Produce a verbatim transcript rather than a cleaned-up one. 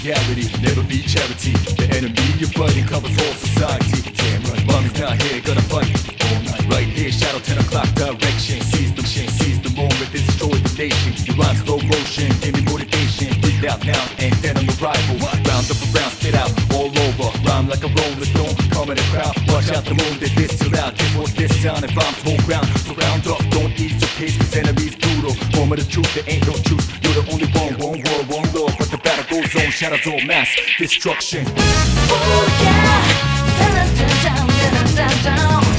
reality, never be charity. The enemy you're fighting covers all society. Damn right, mommy's not here, gonna fight all night. Right here, shadow ten o'clock direction. Seize the machine, seize the moment, destroy the nation. Your rhyme slow motion, give me motivation. Breathe out now, and then on arrival. Round up around, spit out all over. Rhyme like a rolling stone, come in the crowd. Watch out the moon, they this too loud. Guess what this sound and bombs whole ground. Surround up, don't ease your pace, cause enemies brutal. Moment of truth, there ain't no truth. You're the only one, one world, one lord. But the battle goes on, shadows all mass destruction. Oh yeah, down, down, down, down, down, down.